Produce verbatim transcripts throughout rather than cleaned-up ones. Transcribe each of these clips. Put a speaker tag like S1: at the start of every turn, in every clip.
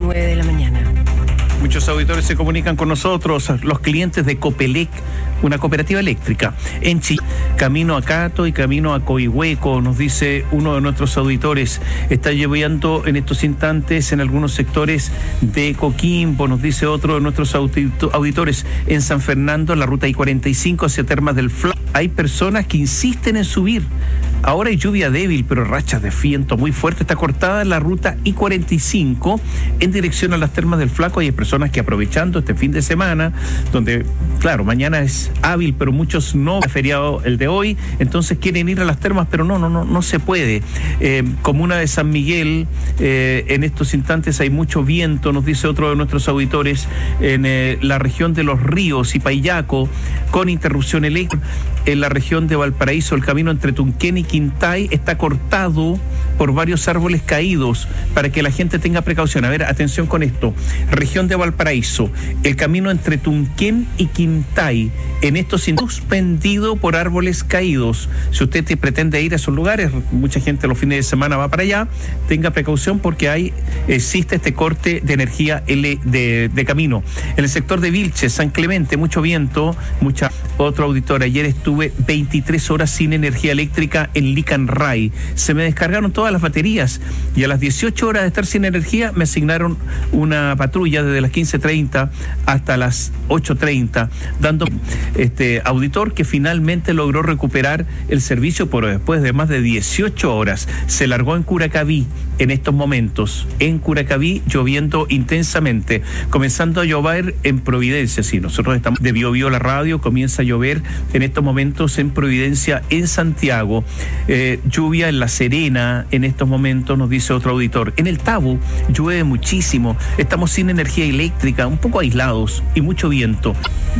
S1: nueve de la mañana.
S2: Muchos auditores se comunican con nosotros, los clientes de Copelec, una cooperativa eléctrica en Chile, camino a Cato y camino a Coihueco, nos dice uno de nuestros auditores. Está lloviendo en estos instantes en algunos sectores de Coquimbo, nos dice otro de nuestros auditores. En San Fernando, en la ruta I cuarenta y cinco hacia Termas del Fla, hay personas que insisten en subir. Ahora hay lluvia débil, pero rachas de viento muy fuerte. Está cortada la ruta I cuarenta y cinco en dirección a las Termas del Flaco. Hay personas que, aprovechando este fin de semana, donde, claro, mañana es hábil, pero muchos no, feriado el de hoy, entonces quieren ir a las termas, pero no, no, no, no se puede. Eh, comuna de San Miguel, eh, en estos instantes hay mucho viento, nos dice otro de nuestros auditores, en eh, la región de Los Ríos y Payaco, con interrupción eléctrica. En la región de Valparaíso, el camino entre Tunquén y Quintay está cortado por varios árboles caídos, para que la gente tenga precaución. A ver, atención con esto. Región de Valparaíso, el camino entre Tunquén y Quintay, en estos suspendido por árboles caídos. Si usted te pretende ir a esos lugares, mucha gente los fines de semana va para allá, tenga precaución porque hay, existe este corte de energía L de, de camino. En el sector de Vilches, San Clemente, mucho viento, mucha. Otro auditor, ayer estuve veintitrés horas sin energía eléctrica en Licanray. Se me descargaron todas las baterías y a las dieciocho horas de estar sin energía me asignaron una patrulla desde las quince treinta hasta las ocho treinta, dando este auditor que finalmente logró recuperar el servicio, pero después de más de dieciocho horas. Se largó en Curacaví en estos momentos, en Curacaví, lloviendo intensamente, comenzando a llover en Providencia. Sí, nosotros estamos de Bio Bio la radio, comienza a llover en estos momentos en Providencia, en Santiago, eh, lluvia en La Serena en estos momentos, nos dice otro auditor. En el Tabo llueve muchísimo, estamos sin energía eléctrica, un poco aislados y mucho viento.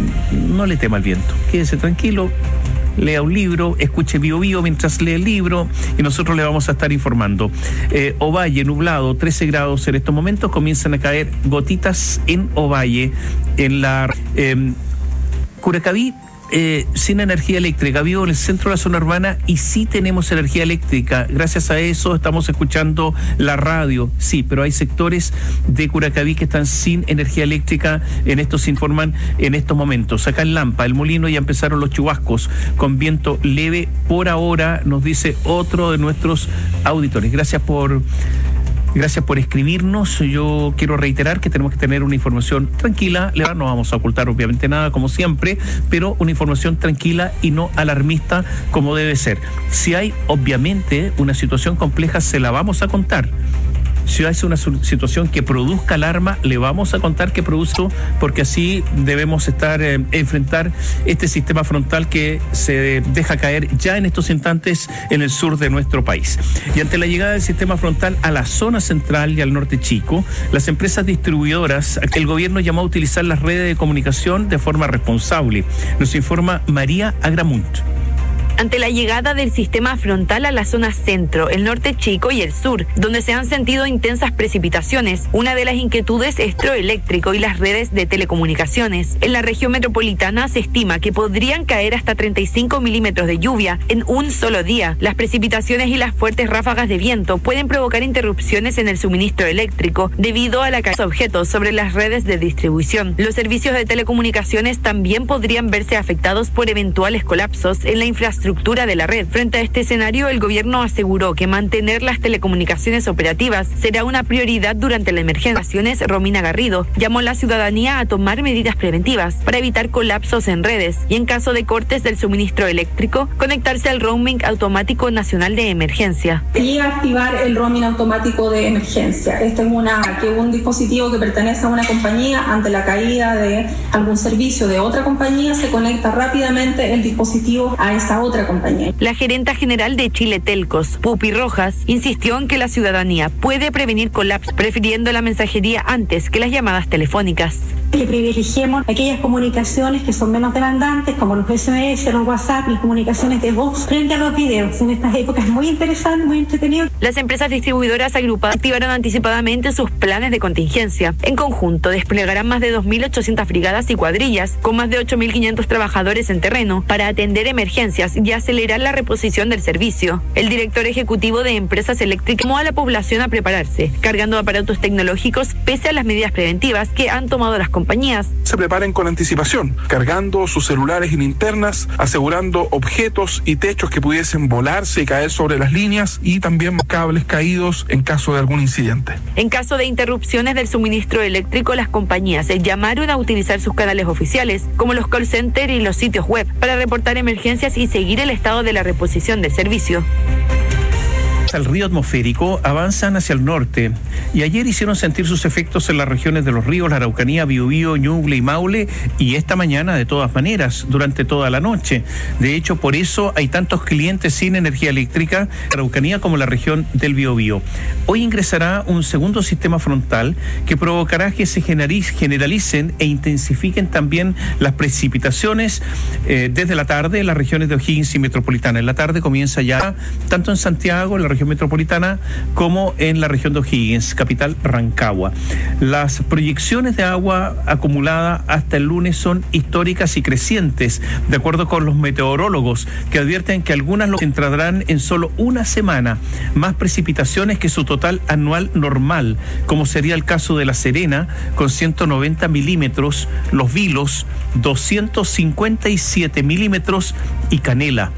S2: No le tema el viento, quédese tranquilo, lea un libro, escuche Bio Bio mientras lee el libro y nosotros le vamos a estar informando. Eh, Ovalle, nublado, trece grados en estos momentos, comienzan a caer gotitas en Ovalle, en la eh, Curacaví. Eh, sin energía eléctrica, vivo en el centro de la zona urbana y sí tenemos energía eléctrica, gracias a eso estamos escuchando la radio, sí, pero hay sectores de Curacaví que están sin energía eléctrica, en esto se informan en estos momentos. Acá en Lampa, el Molino, ya empezaron los chubascos con viento leve por ahora, nos dice otro de nuestros auditores. Gracias por Gracias por escribirnos. Yo quiero reiterar que tenemos que tener una información tranquila. No vamos a ocultar obviamente nada, como siempre, pero una información tranquila y no alarmista como debe ser. Si hay obviamente una situación compleja, se la vamos a contar. Si hay una situación que produzca alarma, le vamos a contar qué produce, porque así debemos estar, eh, enfrentar este sistema frontal que se deja caer ya en estos instantes en el sur de nuestro país. Y ante la llegada del sistema frontal a la zona central y al norte chico, las empresas distribuidoras, el gobierno llamó a utilizar las redes de comunicación de forma responsable. Nos informa María Agramunt.
S3: Ante la llegada del sistema frontal a la zona centro, el norte chico y el sur, donde se han sentido intensas precipitaciones, una de las inquietudes es el eléctrico y las redes de telecomunicaciones. En la región metropolitana se estima que podrían caer hasta treinta y cinco milímetros de lluvia en un solo día. Las precipitaciones y las fuertes ráfagas de viento pueden provocar interrupciones en el suministro eléctrico debido a la caída de objetos sobre las redes de distribución. Los servicios de telecomunicaciones también podrían verse afectados por eventuales colapsos en la infraestructura de la red. Frente a este escenario, el gobierno aseguró que mantener las telecomunicaciones operativas será una prioridad durante la emergencia. Romina Garrido llamó a la ciudadanía a tomar medidas preventivas para evitar colapsos en redes y, en caso de cortes del suministro eléctrico, conectarse al roaming automático nacional de emergencia.
S4: Y activar el roaming automático de emergencia. Este es una, que un dispositivo que pertenece a una compañía, ante la caída de algún servicio de otra compañía, se conecta rápidamente el dispositivo a esa otra compañía.
S3: La gerenta general de Chile Telcos, Pupi Rojas, insistió en que la ciudadanía puede prevenir colapsos, prefiriendo la mensajería antes que las llamadas telefónicas.
S1: que privilegiemos aquellas comunicaciones que son menos demandantes, como los S M S, los WhatsApp, las comunicaciones de voz, frente a los videos. En estas épocas es muy interesante, muy entretenido.
S3: Las empresas distribuidoras agrupadas activaron anticipadamente sus planes de contingencia. En conjunto, desplegarán más de dos mil ochocientas brigadas y cuadrillas, con más de ocho mil quinientos trabajadores en terreno, para atender emergencias y acelerar la reposición del servicio. El director ejecutivo de Empresas Eléctricas llamó a la población a prepararse, cargando aparatos tecnológicos pese a las medidas preventivas que han tomado las compañías.
S5: Se preparen con anticipación, cargando sus celulares y linternas, asegurando objetos y techos que pudiesen volarse y caer sobre las líneas, y también cables caídos en caso de algún incidente.
S3: En caso de interrupciones del suministro eléctrico, las compañías llamaron a utilizar sus canales oficiales, como los call centers y los sitios web, para reportar emergencias y seguir el estado de la reposición del servicio.
S2: El río atmosférico avanzan hacia el norte y ayer hicieron sentir sus efectos en las regiones de los ríos, la Araucanía, Biobío, Ñuble y Maule, y esta mañana de todas maneras, durante toda la noche. De hecho, por eso hay tantos clientes sin energía eléctrica, la Araucanía como la región del Biobío. Hoy ingresará un segundo sistema frontal que provocará que se generalicen e intensifiquen también las precipitaciones eh, desde la tarde en las regiones de O'Higgins y Metropolitana. En la tarde comienza ya tanto en Santiago, en la región metropolitana, como en la región de O'Higgins, capital Rancagua. Las proyecciones de agua acumulada hasta el lunes son históricas y crecientes, de acuerdo con los meteorólogos, que advierten que algunas lo entrarán en solo una semana, más precipitaciones que su total anual normal, como sería el caso de La Serena, con ciento noventa milímetros, Los Vilos, doscientos cincuenta y siete milímetros, y Canela.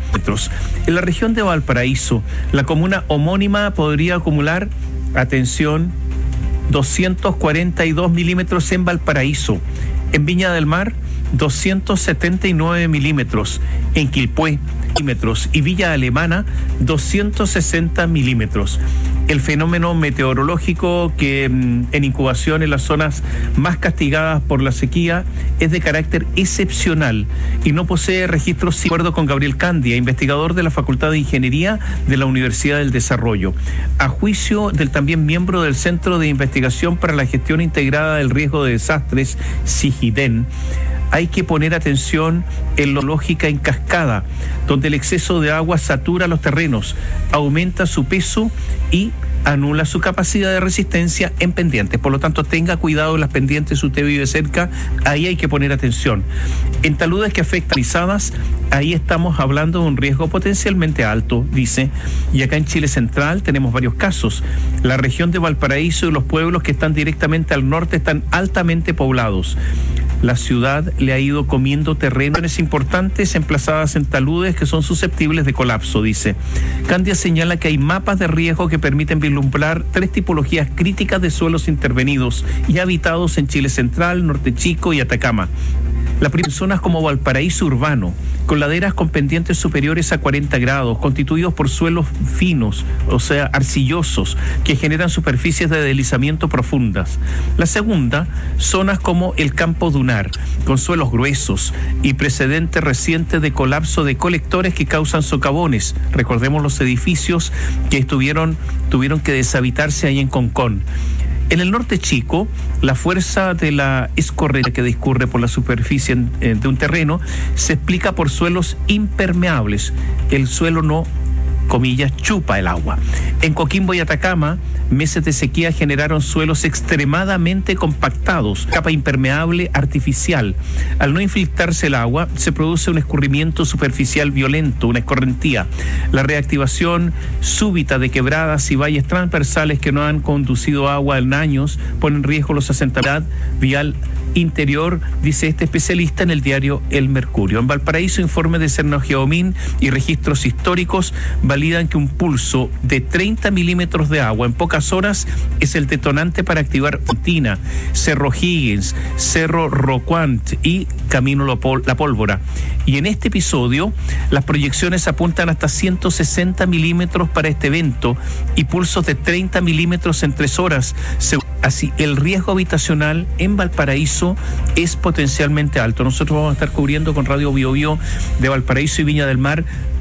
S2: En la región de Valparaíso, la comuna homónima podría acumular, atención, doscientos cuarenta y dos milímetros en Valparaíso. En Viña del Mar, doscientos setenta y nueve milímetros. En Quilpué, milímetros. Y Villa Alemana, doscientos sesenta milímetros. El fenómeno meteorológico que en incubación en las zonas más castigadas por la sequía es de carácter excepcional y no posee registros, de acuerdo con Gabriel Candia, investigador de la Facultad de Ingeniería de la Universidad del Desarrollo. A juicio del también miembro del Centro de Investigación para la Gestión Integrada del Riesgo de Desastres, SIGIDEN, hay que poner atención en la lógica en cascada, donde el exceso de agua satura los terrenos, aumenta su peso y anula su capacidad de resistencia en pendientes. Por lo tanto, tenga cuidado en las pendientes si usted vive cerca, ahí hay que poner atención. En taludes que afectan pisadas, ahí estamos hablando de un riesgo potencialmente alto, dice. Y acá en Chile Central tenemos varios casos. La región de Valparaíso y los pueblos que están directamente al norte están altamente poblados. La ciudad le ha ido comiendo terrenos importantes emplazadas en taludes que son susceptibles de colapso, dice. Candia señala que hay mapas de riesgo que permiten vislumbrar tres tipologías críticas de suelos intervenidos y habitados en Chile Central, Norte Chico y Atacama. La primera, zonas como Valparaíso urbano, con laderas con pendientes superiores a cuarenta grados, constituidos por suelos finos, o sea, arcillosos, que generan superficies de deslizamiento profundas. La segunda, zonas como el Campo Dunar, con suelos gruesos y precedentes recientes de colapso de colectores que causan socavones. Recordemos los edificios que estuvieron, tuvieron que deshabitarse ahí en Concón. En el Norte Chico, la fuerza de la escorrentía que discurre por la superficie de un terreno se explica por suelos impermeables. El suelo no, comillas, chupa el agua. En Coquimbo y Atacama, meses de sequía generaron suelos extremadamente compactados, capa impermeable artificial. Al no infiltrarse el agua, se produce un escurrimiento superficial violento, una escorrentía. La reactivación súbita de quebradas y valles transversales que no han conducido agua en años pone en riesgo los asentamientos vial interior, dice este especialista en el diario El Mercurio. En Valparaíso, informes de Cernogeomin y registros históricos validan que un pulso de treinta milímetros de agua en pocas horas es el detonante para activar Fontina, Cerro Higgins, Cerro Rocuant y Camino La Pólvora. Y en este episodio, las proyecciones apuntan hasta ciento sesenta milímetros para este evento y pulsos de treinta milímetros en tres horas. Así, el riesgo habitacional en Valparaíso es potencialmente alto. Nosotros vamos a estar cubriendo con Radio Biobío de Valparaíso y Viña del Mar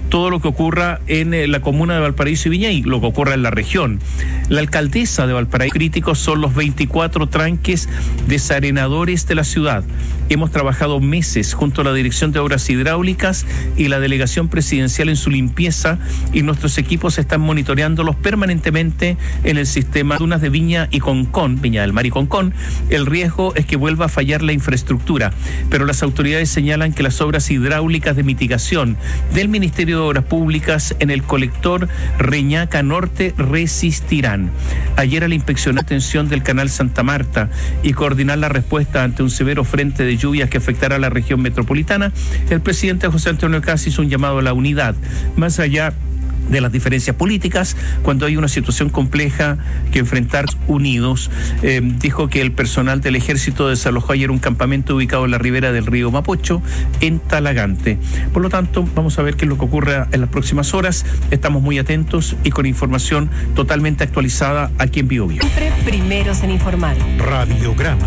S2: todo lo que ocurra en eh, la comuna de Valparaíso y Viña y lo que ocurra en la región. La alcaldesa de Valparaíso, críticos son los veinticuatro tranques desarenadores de la ciudad. Hemos trabajado meses junto a la Dirección de Obras Hidráulicas y la Delegación Presidencial en su limpieza y nuestros equipos están monitoreándolos permanentemente en el sistema Dunas de Viña y Concón, Viña del Mar y Concón. El riesgo es que vuelva a fallar la infraestructura, pero las autoridades señalan que las obras hidráulicas de mitigación del Ministerio de Obras Públicas en el colector Reñaca Norte resistirán. Ayer al inspeccionar la extensión del canal Santa Marta y coordinar la respuesta ante un severo frente de lluvias que afectará a la región metropolitana, el presidente José Antonio Kast hizo un llamado a la unidad, más allá de las diferencias políticas, cuando hay una situación compleja que enfrentar unidos. Eh, dijo que el personal del ejército desalojó ayer un campamento ubicado en la ribera del río Mapocho, en Talagante. Por lo tanto, vamos a ver qué es lo que ocurre en las próximas horas. Estamos muy atentos y con información totalmente actualizada aquí en Bio Bio.
S6: Siempre primeros en informar.
S7: Radiograma.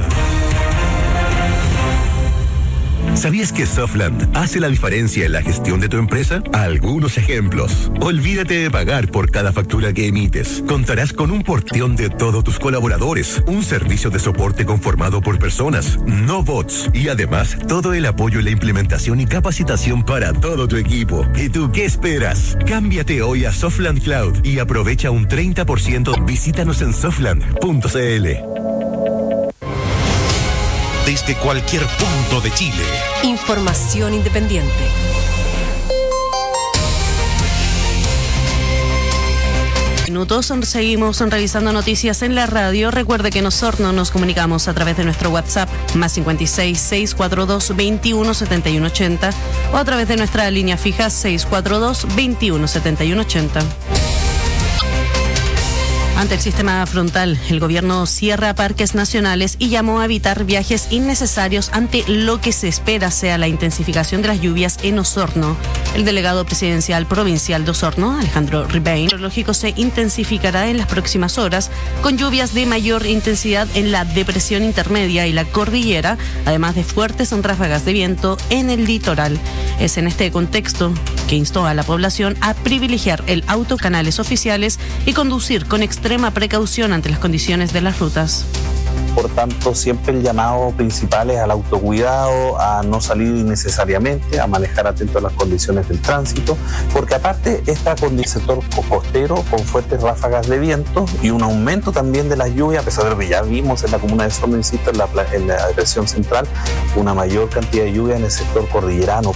S7: ¿Sabías que Softland hace la diferencia en la gestión de tu empresa? Algunos ejemplos. Olvídate de pagar por cada factura que emites. Contarás con un portión de todos tus colaboradores, un servicio de soporte conformado por personas, no bots, y además todo el apoyo en la implementación y capacitación para todo tu equipo. ¿Y tú qué esperas? Cámbiate hoy a Softland Cloud y aprovecha un treinta por ciento. Visítanos en softland punto c l.
S8: Desde cualquier punto de Chile.
S6: Información independiente.
S9: Minutos, seguimos revisando noticias en la radio. Recuerde que en Osorno nos comunicamos a través de nuestro WhatsApp más cincuenta y seis, seiscientos cuarenta y dos, veintiuno setenta y uno ochenta o a través de nuestra línea fija seiscientos cuarenta y dos, veintiuno setenta y uno ochenta. Ante el sistema frontal, el gobierno cierra parques nacionales y llamó a evitar viajes innecesarios ante lo que se espera sea la intensificación de las lluvias en Osorno. El delegado presidencial provincial de Osorno, Alejandro Ribein, el meteorológico se intensificará en las próximas horas con lluvias de mayor intensidad en la depresión intermedia y la cordillera, además de fuertes ráfagas de viento en el litoral. Es en este contexto que instó a la población a privilegiar el auto, canales oficiales y conducir con extrema precaución ante las condiciones de las rutas.
S10: Por tanto, siempre el llamado principal es al autocuidado, a no salir innecesariamente, a manejar atento a las condiciones del tránsito, porque aparte está con el sector costero con fuertes ráfagas de viento y un aumento también de las lluvias, a pesar de lo que ya vimos en la comuna de Osorno, insisto, en la, en la depresión central, una mayor cantidad de lluvia en el sector cordillerano.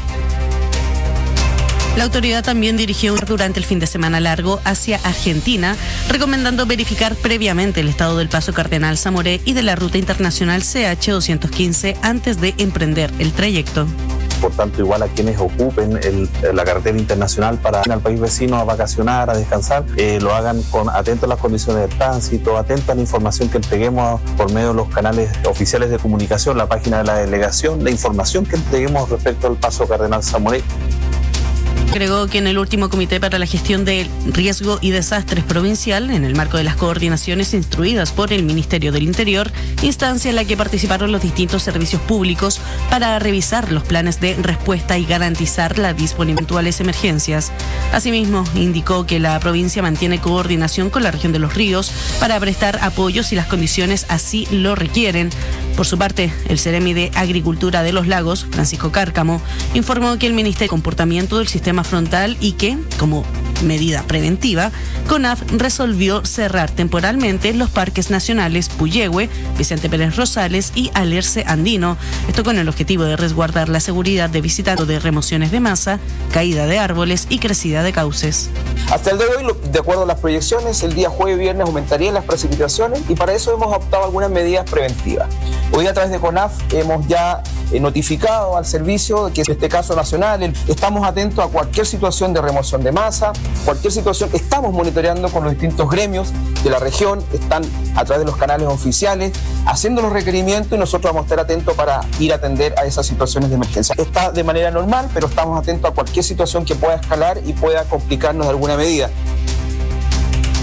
S9: La autoridad también dirigió durante el fin de semana largo hacia Argentina, recomendando verificar previamente el estado del paso Cardenal Zamoré y de la ruta internacional C H doscientos quince antes de emprender el trayecto.
S10: Por tanto, igual a quienes ocupen el, la carretera internacional para ir al país vecino a vacacionar, a descansar, eh, lo hagan con atento a las condiciones de tránsito, atento a la información que entreguemos por medio de los canales oficiales de comunicación, la página de la delegación, la información que entreguemos respecto al paso Cardenal Zamoré.
S9: Agregó que en el último Comité para la Gestión de Riesgo y Desastres Provincial, en el marco de las coordinaciones instruidas por el Ministerio del Interior, instancia en la que participaron los distintos servicios públicos para revisar los planes de respuesta y garantizar la disponibilidad de eventuales emergencias. Asimismo, indicó que la provincia mantiene coordinación con la región de Los Ríos para prestar apoyo si las condiciones así lo requieren. Por su parte, el Ceremi de Agricultura de los Lagos, Francisco Cárcamo, informó que el Ministerio de Comportamiento del Sistema Frontal y que, como medida preventiva, CONAF resolvió cerrar temporalmente los parques nacionales Puyehue, Vicente Pérez Rosales y Alerce Andino, esto con el objetivo de resguardar la seguridad de visitantes de remociones de masa, caída de árboles y crecida de cauces.
S11: Hasta el día de hoy, de acuerdo a las proyecciones, el día jueves y viernes aumentarían las precipitaciones y para eso hemos optado algunas medidas preventivas. Hoy a través de CONAF hemos ya eh, notificado al servicio, que en este caso nacional, estamos atentos a cualquier situación de remoción de masa, cualquier situación, estamos monitoreando con los distintos gremios de la región, están a través de los canales oficiales, haciendo los requerimientos y nosotros vamos a estar atentos para ir a atender a esas situaciones de emergencia. Está de manera normal, pero estamos atentos a cualquier situación que pueda escalar y pueda complicarnos de alguna medida.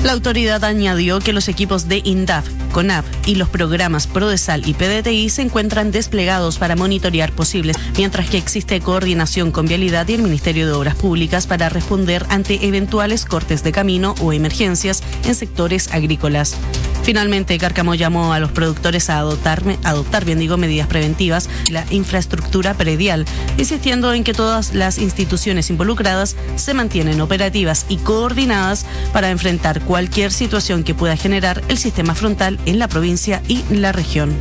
S9: La autoridad añadió que los equipos de INDAF, CONAF y los programas PRODESAL y P D T I se encuentran desplegados para monitorear posibles, mientras que existe coordinación con Vialidad y el Ministerio de Obras Públicas para responder ante eventuales cortes de camino o emergencias en sectores agrícolas. Finalmente, Cárcamo llamó a los productores a adoptar, adoptar bien digo, medidas preventivas en la infraestructura predial, insistiendo en que todas las instituciones involucradas se mantienen operativas y coordinadas para enfrentar cualquier situación que pueda generar el sistema frontal en la provincia y la región.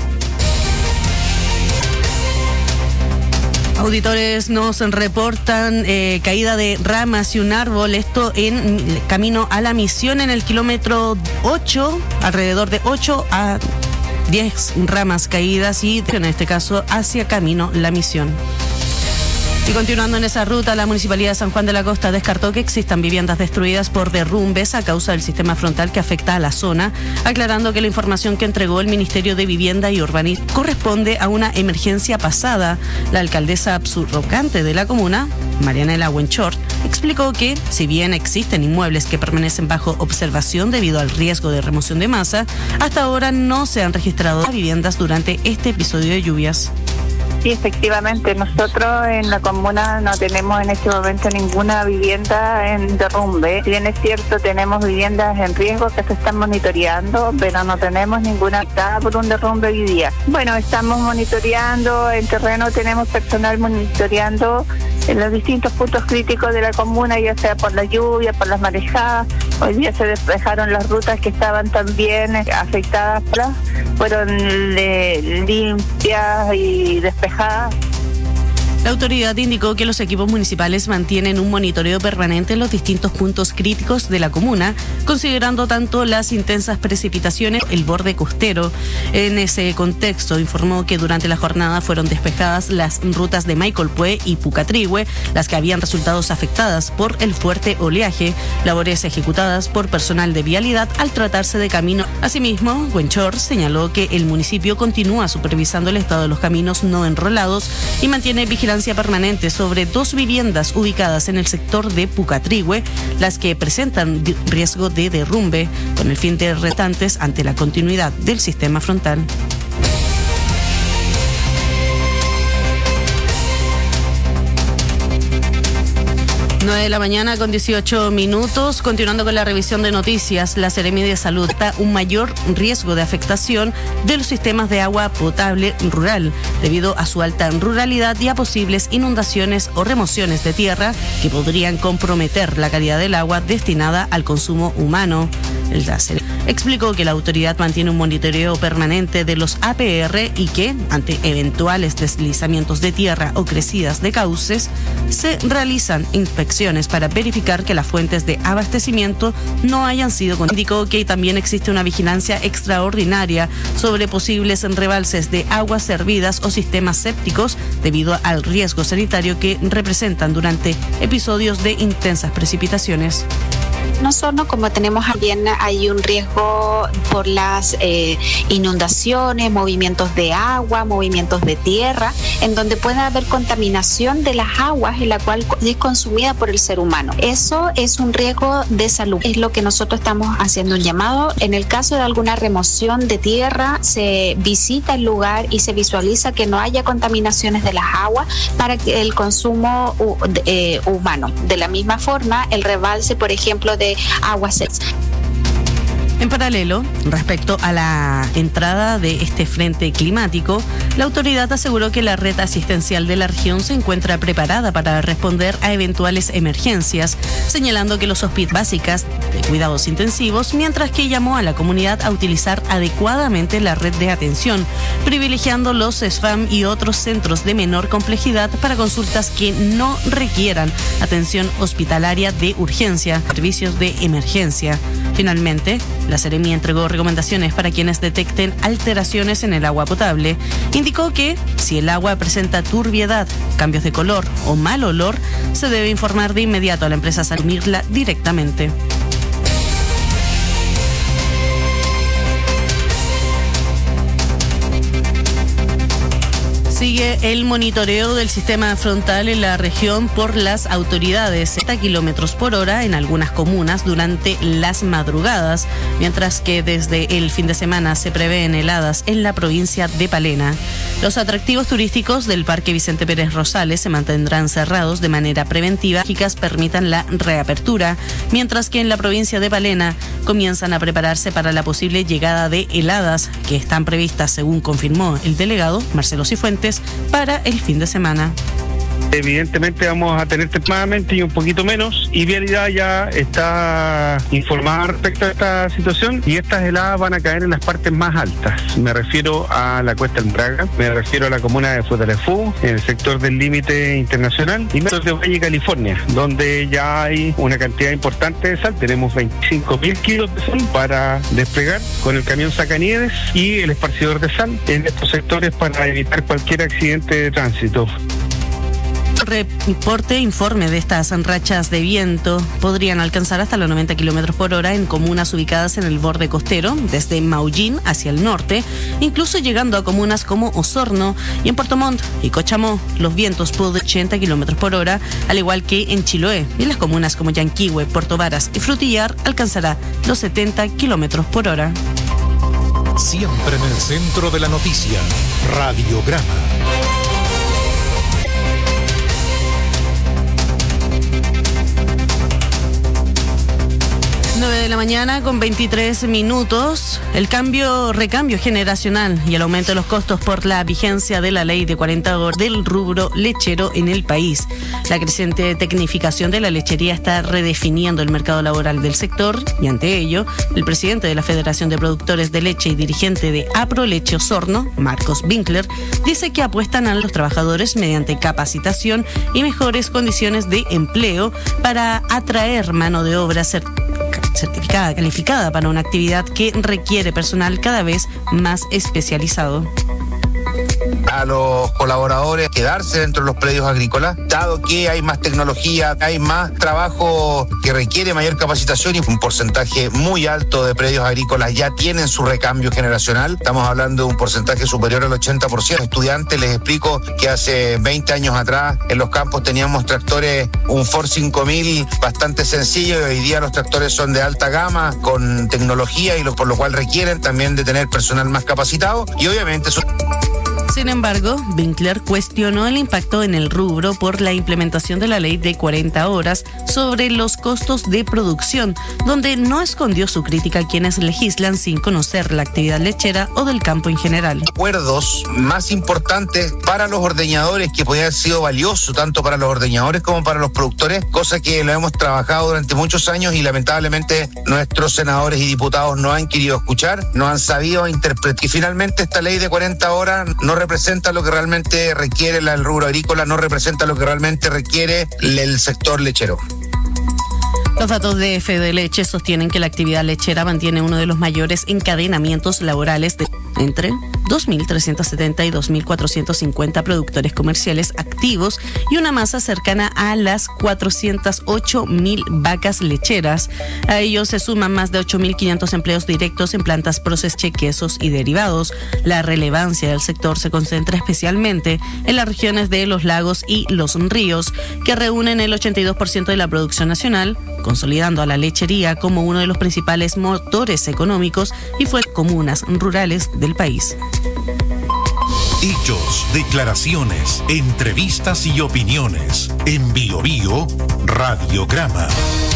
S9: Auditores nos reportan eh, caída de ramas y un árbol, esto en camino a la misión en el kilómetro ocho, alrededor de ocho a diez ramas caídas y en este caso hacia camino la misión. Y continuando en esa ruta, la Municipalidad de San Juan de la Costa descartó que existan viviendas destruidas por derrumbes a causa del sistema frontal que afecta a la zona, aclarando que la información que entregó el Ministerio de Vivienda y Urbanismo corresponde a una emergencia pasada. La alcaldesa subrogante de la comuna, Marianela Wenchort, explicó que, si bien existen inmuebles que permanecen bajo observación debido al riesgo de remoción de masa, hasta ahora no se han registrado viviendas durante este episodio de lluvias.
S12: Sí, efectivamente, nosotros en la comuna no tenemos en este momento ninguna vivienda en derrumbe. Si bien es cierto, tenemos viviendas en riesgo que se están monitoreando, pero no tenemos ninguna afectada por un derrumbe hoy día. Bueno, estamos monitoreando, en terreno tenemos personal monitoreando en los distintos puntos críticos de la comuna, ya sea por la lluvia, por las marejadas. Hoy día se despejaron las rutas que estaban también afectadas, fueron eh, limpias y despejadas.
S9: La autoridad indicó que los equipos municipales mantienen un monitoreo permanente en los distintos puntos críticos de la comuna, considerando tanto las intensas precipitaciones, el borde costero. En ese contexto, informó que durante la jornada fueron despejadas las rutas de Maicolpué y Pucatrihue, las que habían resultado afectadas por el fuerte oleaje, labores ejecutadas por personal de vialidad al tratarse de camino. Asimismo, Wenchort señaló que el municipio continúa supervisando el estado de los caminos no enrolados y mantiene vigilancia permanente sobre dos viviendas ubicadas en el sector de Pucatrihue, las que presentan riesgo de derrumbe, con el fin de retantes ante la continuidad del sistema frontal. nueve de la mañana con dieciocho minutos. Continuando con la revisión de noticias, la Seremi de Salud da un mayor riesgo de afectación de los sistemas de agua potable rural debido a su alta ruralidad y a posibles inundaciones o remociones de tierra que podrían comprometer la calidad del agua destinada al consumo humano. El D A C E explicó que la autoridad mantiene un monitoreo permanente de los A P R y que, ante eventuales deslizamientos de tierra o crecidas de cauces, se realizan inspecciones para verificar que las fuentes de abastecimiento no hayan sido contaminadas. Indicó que también existe una vigilancia extraordinaria sobre posibles rebalses de aguas servidas o sistemas sépticos debido al riesgo sanitario que representan durante episodios de intensas precipitaciones.
S13: No solo como tenemos también hay un riesgo por las eh, inundaciones, movimientos de agua, movimientos de tierra, en donde puede haber contaminación de las aguas en la cual es consumida por el ser humano. Eso es un riesgo de salud. Es lo que nosotros estamos haciendo un llamado. En el caso de alguna remoción de tierra, se visita el lugar y se visualiza que no haya contaminaciones de las aguas para el consumo eh, humano. De la misma forma, el rebalse, por ejemplo, de aguas secas.
S9: En paralelo, respecto a la entrada de este frente climático, la autoridad aseguró que la red asistencial de la región se encuentra preparada para responder a eventuales emergencias, señalando que los hospitales básicas de cuidados intensivos, mientras que llamó a la comunidad a utilizar adecuadamente la red de atención, privilegiando los S F A M y otros centros de menor complejidad para consultas que no requieran atención hospitalaria de urgencia, servicios de emergencia. Finalmente, la Seremi entregó recomendaciones para quienes detecten alteraciones en el agua potable. Indicó que si el agua presenta turbiedad, cambios de color o mal olor, se debe informar de inmediato a la empresa Salmirla directamente. Sigue el monitoreo del sistema frontal en la región por las autoridades, setenta kilómetros por hora en algunas comunas durante las madrugadas, mientras que desde el fin de semana se prevén heladas en la provincia de Palena. Los atractivos turísticos del Parque Vicente Pérez Rosales se mantendrán cerrados de manera preventiva y que permitan la reapertura, mientras que en la provincia de Palena comienzan a prepararse para la posible llegada de heladas que están previstas, según confirmó el delegado Marcelo Cifuentes, para el fin de semana.
S14: Evidentemente vamos a tener templadamente y un poquito menos, y Vialidad ya está informada respecto a esta situación, y estas heladas van a caer en las partes más altas. Me refiero a la Cuesta del Braga, me refiero a la comuna de Futalefú, en el sector del límite internacional, y de Valle, California, donde ya hay una cantidad importante de sal. Tenemos veinticinco mil kilos de sal para desplegar con el camión Sacanieves y el esparcidor de sal en estos sectores para evitar cualquier accidente de tránsito.
S9: Reporte informe de estas rachas de viento podrían alcanzar hasta los noventa kilómetros por hora en comunas ubicadas en el borde costero, desde Maullín hacia el norte, incluso llegando a comunas como Osorno, y en Puerto Montt y Cochamó los vientos pueden ochenta kilómetros por hora, al igual que en Chiloé, y en las comunas como Yanquihue, Puerto Varas y Frutillar alcanzará los setenta kilómetros por hora.
S8: Siempre en el centro de la noticia, Radiograma.
S9: nueve de la mañana con veintitrés minutos. El cambio, recambio generacional y el aumento de los costos por la vigencia de la ley de cuarenta horas del rubro lechero en el país. La creciente tecnificación de la lechería está redefiniendo el mercado laboral del sector, y ante ello, el presidente de la Federación de Productores de Leche y dirigente de Aproleche Osorno, Marcos Winkler, dice que apuestan a los trabajadores mediante capacitación y mejores condiciones de empleo para atraer mano de obra certificada. certificada, calificada para una actividad que requiere personal cada vez más especializado.
S15: A los colaboradores quedarse dentro de los predios agrícolas, dado que hay más tecnología, hay más trabajo que requiere mayor capacitación, y un porcentaje muy alto de predios agrícolas ya tienen su recambio generacional. Estamos hablando de un porcentaje superior al ochenta por ciento. Estudiantes, les explico que hace veinte años atrás en los campos teníamos tractores, un Ford cinco mil bastante sencillo, y hoy día los tractores son de alta gama con tecnología, y lo, por lo cual requieren también de tener personal más capacitado, y obviamente son...
S9: Sin embargo, Winkler cuestionó el impacto en el rubro por la implementación de la ley de cuarenta horas sobre los costos de producción, donde no escondió su crítica a quienes legislan sin conocer la actividad lechera o del campo en general.
S15: Acuerdos más importantes para los ordeñadores, que podría haber sido valioso tanto para los ordeñadores como para los productores, cosa que lo hemos trabajado durante muchos años, y lamentablemente nuestros senadores y diputados no han querido escuchar, no han sabido interpretar. Y finalmente esta ley de cuarenta horas no representa lo que realmente requiere el rubro agrícola, no representa lo que realmente requiere el sector lechero.
S9: Los datos de Fedeleche sostienen que la actividad lechera mantiene uno de los mayores encadenamientos laborales de entre dos mil trescientos setenta y dos mil cuatrocientos cincuenta productores comerciales activos y una masa cercana a las cuatrocientas ocho mil vacas lecheras. A ellos se suman más de ocho mil quinientos empleos directos en plantas Proceche, quesos y derivados. La relevancia del sector se concentra especialmente en las regiones de los lagos y los ríos, que reúnen el ochenta y dos por ciento de la producción nacional, consolidando a la lechería como uno de los principales motores económicos y fuentes comunas rurales del país.
S8: Hechos, declaraciones, entrevistas y opiniones. En Bio Bio, Radiograma.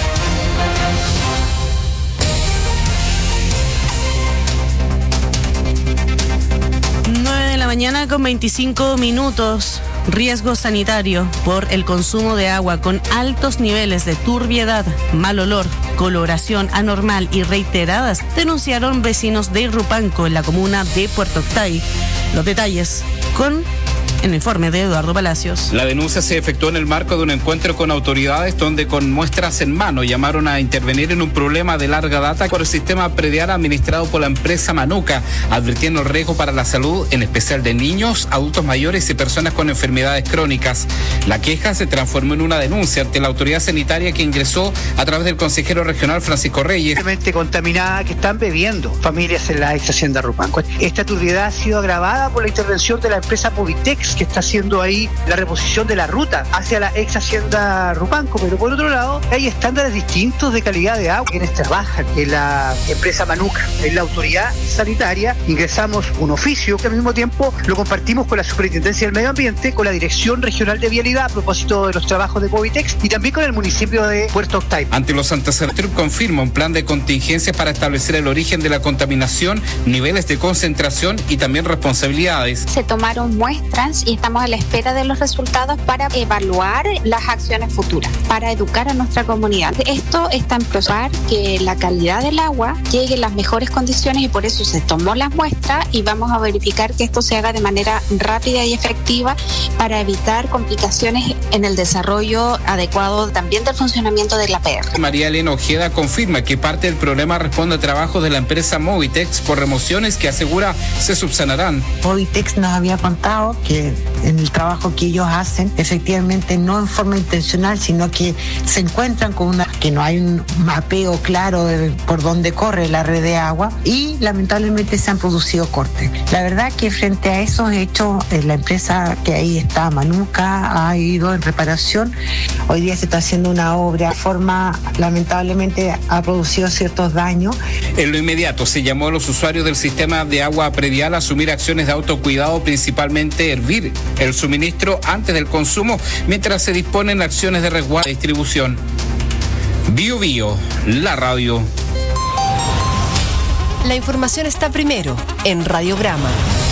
S9: nueve de la mañana con veinticinco minutos. Riesgo sanitario por el consumo de agua con altos niveles de turbiedad, mal olor, coloración anormal y reiteradas, denunciaron vecinos de Rupanco, en la comuna de Puerto Octay. Los detalles con el informe de Eduardo Palacios.
S16: La denuncia se efectuó en el marco de un encuentro con autoridades donde, con muestras en mano, llamaron a intervenir en un problema de larga data por el sistema predial administrado por la empresa Manuca, advirtiendo el riesgo para la salud, en especial de niños, adultos mayores y personas con enfermedades crónicas. La queja se transformó en una denuncia ante la autoridad sanitaria, que ingresó a través del consejero regional Francisco Reyes.
S17: Contaminada que están bebiendo familias en la ex hacienda Rupanco. Esta turbiedad ha sido agravada por la intervención de la empresa Povitex, Movitex, que está haciendo ahí la reposición de la ruta hacia la ex hacienda Rupanco, pero por otro lado hay estándares distintos de calidad de agua. Quienes trabajan en la empresa Manuca, en la autoridad sanitaria, ingresamos un oficio que al mismo tiempo lo compartimos con la Superintendencia del Medio Ambiente, con la Dirección Regional de Vialidad a propósito de los trabajos de Movitex y también con el municipio de Puerto Octay.
S16: Ante los antecedentes, confirma un plan de contingencia para establecer el origen de la contaminación, niveles de concentración y también responsabilidades.
S13: Se tomaron muestras y estamos a la espera de los resultados para evaluar las acciones futuras, para educar a nuestra comunidad. Esto está en probar que la calidad del agua llegue en las mejores condiciones y por eso se tomó las muestras y vamos a verificar que esto se haga de manera rápida y efectiva para evitar complicaciones en el desarrollo adecuado también del funcionamiento de la P R.
S16: María Elena Ojeda confirma que parte del problema responde a trabajo de la empresa Movitex por remociones que asegura se subsanarán.
S18: Movitex nos había contado que en el trabajo que ellos hacen, efectivamente no en forma intencional, sino que se encuentran con una que no hay un mapeo claro de por dónde corre la red de agua y lamentablemente se han producido cortes. La verdad que frente a esos hechos, la empresa que ahí está, Manuca, ha ido en reparación. Hoy día se está haciendo una obra, forma lamentablemente ha producido ciertos daños.
S16: En lo inmediato se llamó a los usuarios del sistema de agua predial a asumir acciones de autocuidado, principalmente hervir el suministro antes del consumo, mientras se disponen acciones de resguardo y distribución. Bio Bio, la radio.
S6: La información está primero en Radiograma.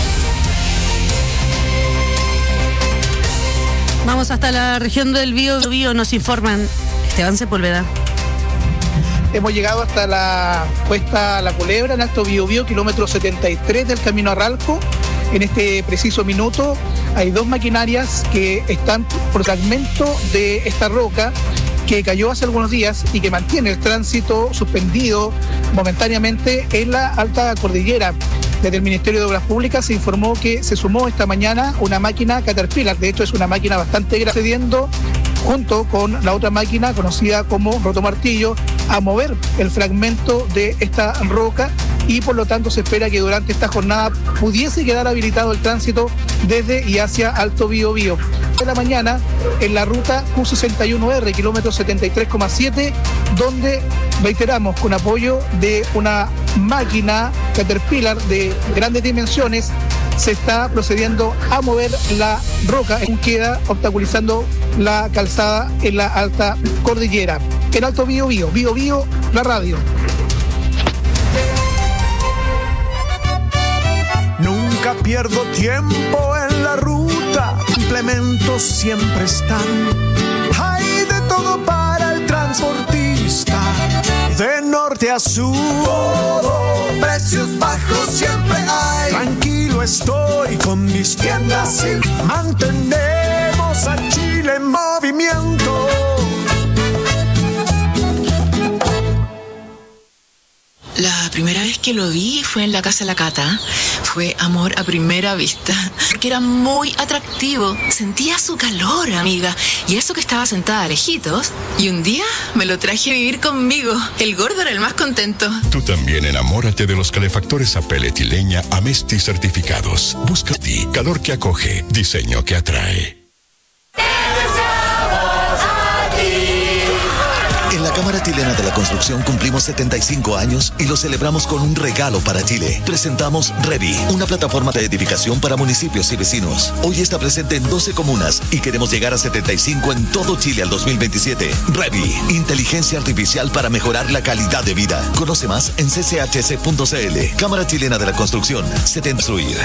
S9: Vamos hasta la región del Biobío, nos informan Esteban Sepúlveda.
S19: Hemos llegado hasta la puesta La Culebra, en Alto Biobío, kilómetro setenta y tres del camino a Ralco. En este preciso minuto hay dos maquinarias que están por fragmento de esta roca que cayó hace algunos días y que mantiene el tránsito suspendido momentáneamente en la alta cordillera. Desde el Ministerio de Obras Públicas se informó que se sumó esta mañana una máquina Caterpillar, de hecho es una máquina bastante grande, cediendo junto con la otra máquina conocida como rotomartillo a mover el fragmento de esta roca y por lo tanto se espera que durante esta jornada pudiese quedar habilitado el tránsito desde y hacia Alto Biobío. De la mañana en la ruta Q sesenta y uno R, kilómetro setenta y tres coma siete, donde reiteramos con apoyo de una máquina Caterpillar de grandes dimensiones se está procediendo a mover la roca que queda obstaculizando la calzada en la alta cordillera. En Alto Biobío, Biobío, la radio.
S20: Nunca pierdo tiempo en la ruta, implementos siempre están. Hay de todo para el transportista, de norte a sur. Todo, precios bajos siempre hay. Tranquilo estoy con mis tiendas y mantenemos a Chile en movimiento.
S21: La primera vez que lo vi fue en la casa de la Cata. Fue amor a primera vista. Que era muy atractivo. Sentía su calor, amiga. Y eso que estaba sentada a lejitos. Y un día me lo traje a vivir conmigo. El gordo era el más contento.
S22: Tú también enamórate de los calefactores a pellet y leña Amesti certificados. Busca ti, calor que acoge, diseño que atrae.
S23: En la Cámara Chilena de la Construcción cumplimos setenta y cinco años y lo celebramos con un regalo para Chile. Presentamos Ready, una plataforma de edificación para municipios y vecinos. Hoy está presente en doce comunas y queremos llegar a setenta y cinco en todo Chile al dos mil veintisiete. Ready, inteligencia artificial para mejorar la calidad de vida. Conoce más en c c h c punto c l. Cámara Chilena de la Construcción. Se te instruir.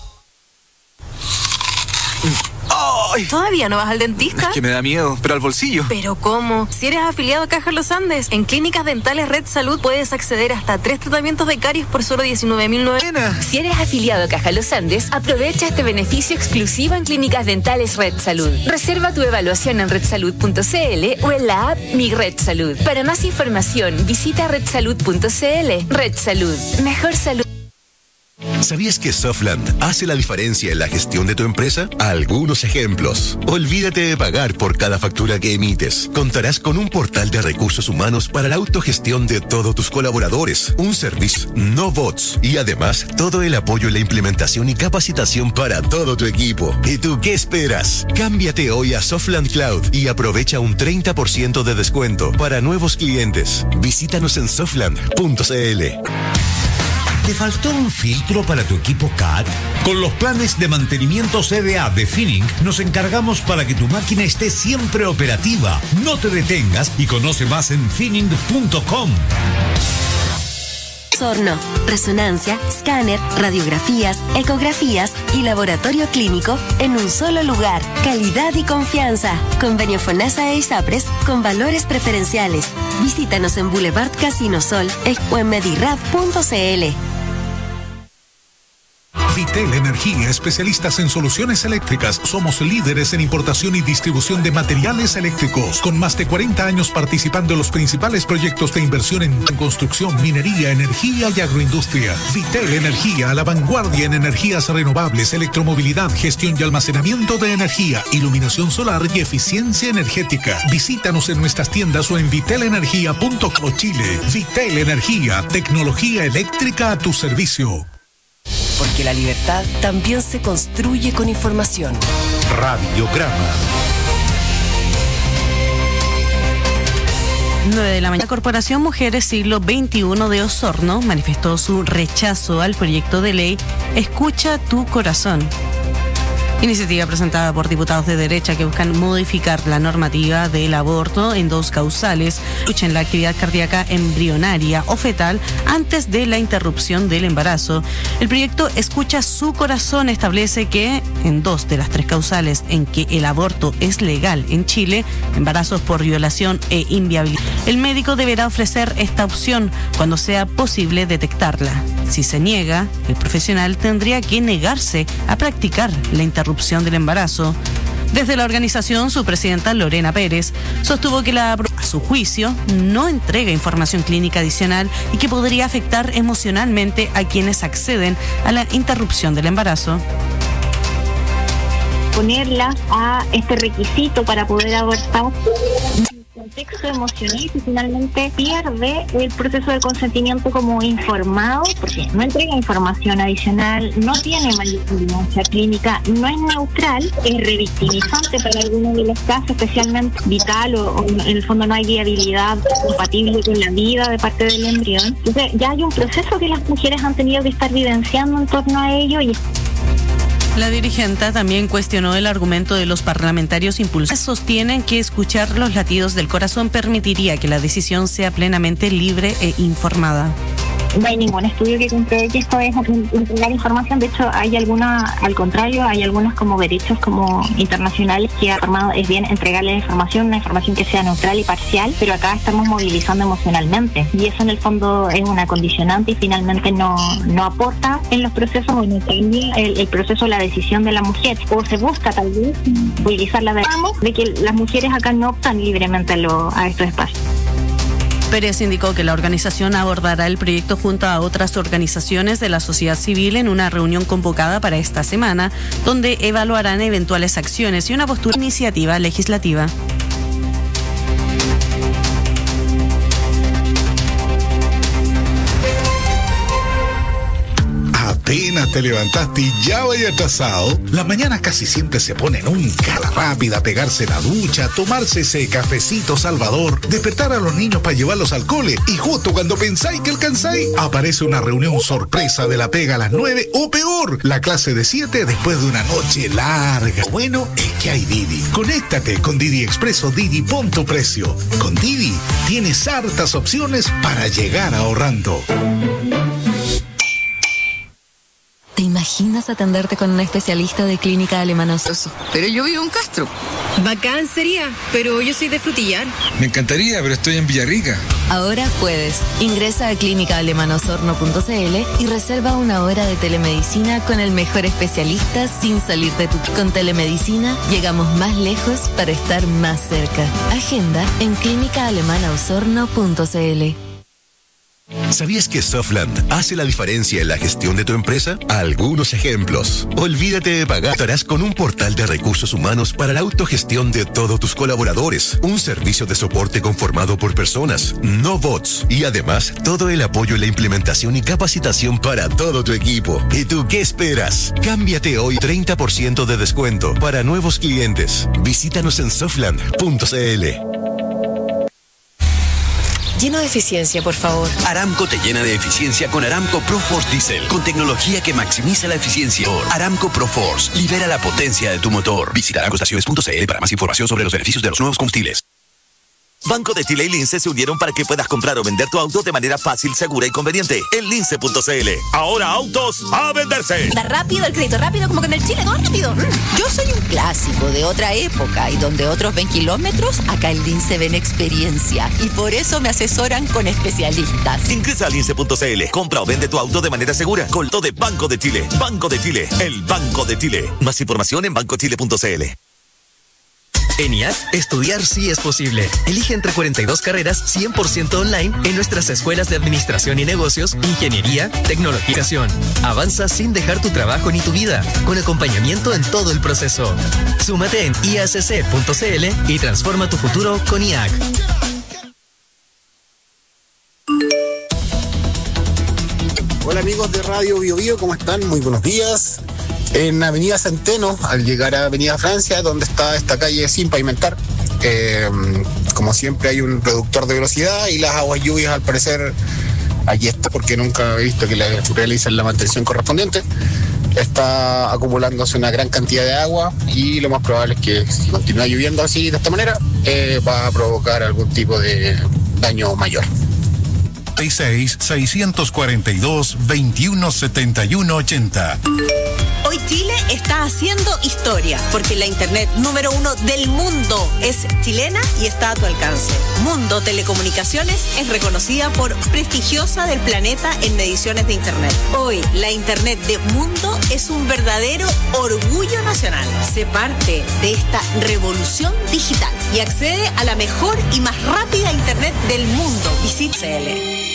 S24: ¿Todavía no vas al dentista?
S25: Es que me da miedo, pero al bolsillo.
S24: ¿Pero cómo? Si eres afiliado a Caja Los Andes, en Clínicas Dentales Red Salud puedes acceder hasta a tres tratamientos de caries por solo diecinueve mil novecientos.
S26: Si eres afiliado a Caja Los Andes, aprovecha este beneficio exclusivo en Clínicas Dentales Red Salud. Reserva tu evaluación en red salud punto c l o en la app Mi Red Salud. Para más información, visita red salud punto c l. Red Salud. Mejor salud.
S7: ¿Sabías que Softland hace la diferencia en la gestión de tu empresa? Algunos ejemplos. Olvídate de pagar por cada factura que emites. Contarás con un portal de recursos humanos para la autogestión de todos tus colaboradores, un servicio, no bots, y además todo el apoyo en la implementación y capacitación para todo tu equipo. ¿Y tú qué esperas? Cámbiate hoy a Softland Cloud y aprovecha un treinta por ciento de descuento para nuevos clientes. Visítanos en softland punto c l.
S1: ¿Te faltó un filtro para tu equipo C A D? Con los planes de mantenimiento C D A de Finning nos encargamos para que tu máquina esté siempre operativa. No te detengas y conoce más en finning punto com.
S2: Osorno, resonancia, escáner, radiografías, ecografías y laboratorio clínico en un solo lugar. Calidad y confianza. Convenio FONASA e ISAPRES con valores preferenciales. Visítanos en Boulevard Casino Sol o en medirad punto c l.
S8: Vitel Energía, especialistas en soluciones eléctricas. Somos líderes en importación y distribución de materiales eléctricos, con más de cuarenta años participando en los principales proyectos de inversión en construcción, minería, energía y agroindustria. Vitel Energía, a la vanguardia en energías renovables, electromovilidad, gestión y almacenamiento de energía, iluminación solar y eficiencia energética. Visítanos en nuestras tiendas o en vitel energía punto com Chile. Vitel Energía, tecnología eléctrica a tu servicio.
S6: Porque la libertad también se construye con información.
S8: Radiograma.
S9: nueve de la mañana. La Corporación Mujeres Siglo veintiuno de Osorno manifestó su rechazo al proyecto de ley Escucha tu corazón. Iniciativa presentada por diputados de derecha que buscan modificar la normativa del aborto en dos causales. Escuchen la actividad cardíaca embrionaria o fetal antes de la interrupción del embarazo. El proyecto Escucha su corazón establece que en dos de las tres causales en que el aborto es legal en Chile, embarazos por violación e inviabilidad, el médico deberá ofrecer esta opción cuando sea posible detectarla. Si se niega, el profesional tendría que negarse a practicar la interrupción del embarazo. Desde la organización, su presidenta Lorena Pérez sostuvo que la a su juicio no entrega información clínica adicional y que podría afectar emocionalmente a quienes acceden a la interrupción del embarazo.
S3: Ponerla a este requisito para poder abortar contexto emocional que finalmente pierde el proceso de consentimiento como informado, porque no entrega información adicional, no tiene mayor evidencia clínica, no es neutral, es revictimizante para algunos de los casos, especialmente vital o, o en el fondo no hay viabilidad compatible con la vida de parte del embrión. Entonces ya hay un proceso que las mujeres han tenido que estar vivenciando en torno a ello y
S9: la dirigente también cuestionó el argumento de los parlamentarios impulsores. Sostienen que escuchar los latidos del corazón permitiría que la decisión sea plenamente libre e informada.
S3: No hay ningún estudio que compruebe que esto es entregar información. De hecho, hay alguna, al contrario, hay algunas como derechos como internacionales que ha formado, es bien entregarle la información, una información que sea neutral y parcial, pero acá estamos movilizando emocionalmente y eso en el fondo es una condicionante y finalmente no, no aporta en los procesos o no cambia el, el proceso, la decisión de la mujer, o se busca tal vez movilizarla de, de que las mujeres acá no optan libremente a, lo, a estos espacios.
S9: Pérez indicó que la organización abordará el proyecto junto a otras organizaciones de la sociedad civil en una reunión convocada para esta semana, donde evaluarán eventuales acciones y una postura iniciativa legislativa.
S8: Apenas te levantaste y ya vaya atrasado. Las mañanas casi siempre se ponen un cara rápida, pegarse la ducha, tomarse ese cafecito salvador, despertar a los niños para llevarlos al cole y justo cuando pensáis que alcanzáis, aparece una reunión sorpresa de la pega a las nueve o peor, la clase de siete después de una noche larga. Lo bueno es que hay Didi. Conéctate con Didi Expreso Didi pon tu precio. Con Didi tienes hartas opciones para llegar ahorrando.
S26: ¿Te imaginas atenderte con un especialista de clínica alemana?
S4: Pero yo vivo en Castro. Bacán sería, pero yo soy de Frutillar.
S5: Me encantaría, pero estoy en Villarrica.
S26: Ahora puedes. Ingresa a clínica alemana osorno punto c l y reserva una hora de telemedicina con el mejor especialista sin salir de tu... Con telemedicina llegamos más lejos para estar más cerca. Agenda en clínica alemana osorno punto c l.
S7: ¿Sabías que Softland hace la diferencia en la gestión de tu empresa? Algunos ejemplos. Olvídate de pagar. Estarás con un portal de recursos humanos para la autogestión de todos tus colaboradores. Un servicio de soporte conformado por personas, no bots. Y además, todo el apoyo en la implementación y capacitación para todo tu equipo. ¿Y tú qué esperas? Cámbiate hoy treinta por ciento de descuento para nuevos clientes. Visítanos en softland punto c l.
S6: Lleno de eficiencia, por favor.
S10: Aramco te llena de eficiencia con Aramco ProForce Diesel, con tecnología que maximiza la eficiencia. Aramco ProForce, libera la potencia de tu motor. Visita aramco estaciones punto c l para más información sobre los beneficios de los nuevos combustibles.
S23: Banco de Chile y Lince se unieron para que puedas comprar o vender tu auto de manera fácil, segura y conveniente en lince punto c l. Ahora autos a venderse.
S11: Da rápido, el crédito rápido, como que en el Chile, todo rápido. Mm. Yo soy un clásico de otra época y donde otros ven kilómetros, acá en Lince ven experiencia. Y por eso me asesoran con especialistas.
S23: Ingresa a lince punto c l. Compra o vende tu auto de manera segura con todo de Banco de Chile. Banco de Chile, el Banco de Chile. Más información en banco chile punto c l.
S12: En I A C, estudiar sí es posible. Elige entre cuarenta y dos carreras cien por ciento online en nuestras escuelas de Administración y Negocios, Ingeniería, Tecnologización. Avanza sin dejar tu trabajo ni tu vida, con acompañamiento en todo el proceso. Súmate en i a c c punto c l y transforma tu futuro con I A C.
S14: Hola amigos de Radio Bio Bio, ¿cómo están? Muy buenos días. En Avenida Centeno, al llegar a Avenida Francia, donde está esta calle sin pavimentar, eh, como siempre hay un reductor de velocidad y las aguas lluvias al parecer, aquí está porque nunca he visto que le realicen la mantención correspondiente, está acumulándose una gran cantidad de agua y lo más probable es que si continúa lloviendo así de esta manera, eh, va a provocar algún tipo de daño mayor.
S8: seis seis cuatro dos, veintiuno setenta y uno ochenta.
S15: Hoy Chile está haciendo historia, porque la internet número uno del mundo es chilena y está a tu alcance. Mundo Telecomunicaciones es reconocida por prestigiosa del planeta en mediciones de internet. Hoy, la internet de Mundo es un verdadero orgullo nacional. Sé parte de esta revolución digital y accede a la mejor y más rápida internet del mundo. Visita C L.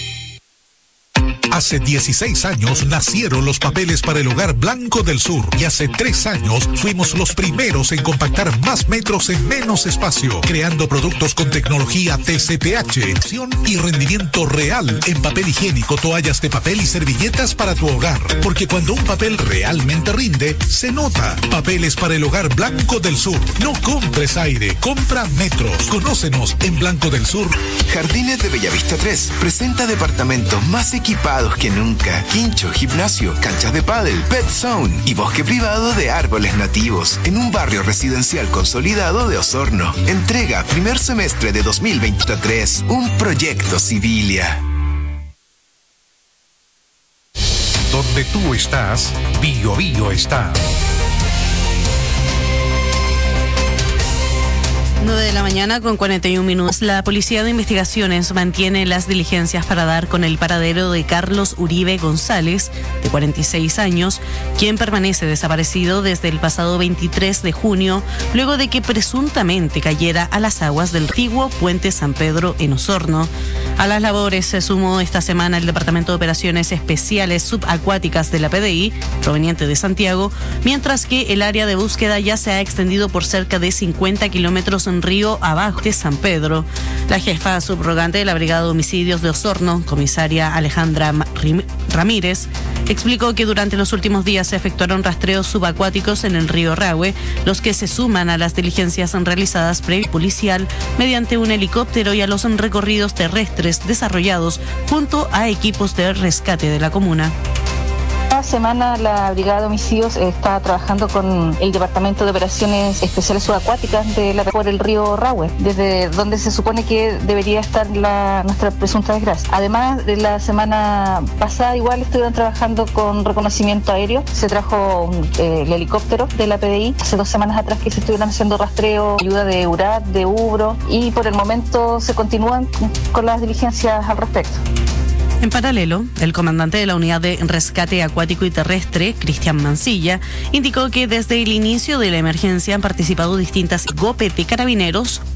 S8: Hace dieciséis años nacieron los papeles para el hogar Blanco del Sur y hace tres años fuimos los primeros en compactar más metros en menos espacio, creando productos con tecnología T C P H y rendimiento real en papel higiénico, toallas de papel y servilletas para tu hogar. Porque cuando un papel realmente rinde, se nota. Papeles para el hogar Blanco del Sur. No compres aire, compra metros. Conócenos en Blanco del Sur.
S25: Jardines de Bellavista tres presenta departamentos más equipados que nunca. Quincho, gimnasio, canchas de pádel, pet zone y bosque privado de árboles nativos en un barrio residencial consolidado de Osorno. Entrega primer semestre de dos mil veintitrés. Un proyecto Civilia.
S8: Donde tú estás, Bio Bio está.
S9: nueve de la mañana con cuarenta y un minutos. La Policía de Investigaciones mantiene las diligencias para dar con el paradero de Carlos Uribe González, de cuarenta y seis años, quien permanece desaparecido desde el pasado veintitrés de junio, luego de que presuntamente cayera a las aguas del antiguo Puente San Pedro en Osorno. A las labores se sumó esta semana el Departamento de Operaciones Especiales Subacuáticas de la P D I, proveniente de Santiago, mientras que el área de búsqueda ya se ha extendido por cerca de cincuenta kilómetros en río abajo de San Pedro. La jefa subrogante de la Brigada de Homicidios de Osorno, comisaria Alejandra Ramírez, explicó que durante los últimos días se efectuaron rastreos subacuáticos en el río Rahue, los que se suman a las diligencias realizadas previo policial mediante un helicóptero y a los recorridos terrestres desarrollados junto a equipos de rescate de la comuna.
S27: Esta semana la Brigada de Homicidios está trabajando con el Departamento de Operaciones Especiales Subacuáticas de la, por el río Rahue, desde donde se supone que debería estar la, nuestra presunta desgracia. Además, de la semana pasada igual estuvieron trabajando con reconocimiento aéreo. Se trajo eh, el helicóptero de la P D I hace dos semanas atrás que se estuvieron haciendo rastreo, ayuda de U R A T, de U B R O, y por el momento se continúan con las diligencias al respecto.
S9: En paralelo, el comandante de la Unidad de Rescate Acuático y Terrestre, Cristian Mancilla, indicó que desde el inicio de la emergencia han participado distintas GOPE de carabineros,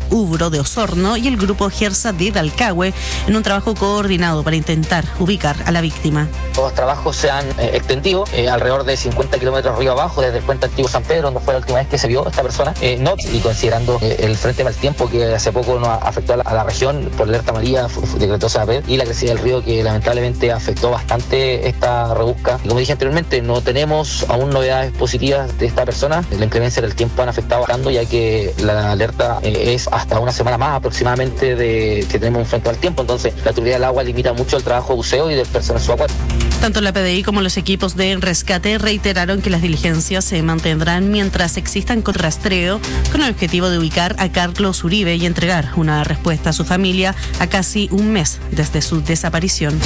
S9: Ubro de Osorno y el grupo Gersa de Dalcahue en un trabajo coordinado para intentar ubicar a la víctima.
S13: Los trabajos se han eh, extendido eh, alrededor de cincuenta kilómetros río abajo desde el puente antiguo San Pedro, donde fue la última vez que se vio esta persona. Eh, no, y considerando eh, el frente mal tiempo que hace poco nos afectó a la, a la región por alerta amarilla, decretó Saber, y la crecida del río que lamentablemente afectó bastante esta rebusca. Y como dije anteriormente, no tenemos aún novedades positivas de esta persona. La inclemencia del tiempo han afectado bastante, ya que la alerta eh, es hasta una semana más aproximadamente de que tenemos un frente mal tiempo. Entonces, la autoridad del agua limita mucho el trabajo de buceo y del personal subacuático.
S9: Tanto la P D I como los equipos de rescate reiteraron que las diligencias se mantendrán mientras existan con rastreo, con el objetivo de ubicar a Carlos Uribe y entregar una respuesta a su familia a casi un mes desde su desaparición.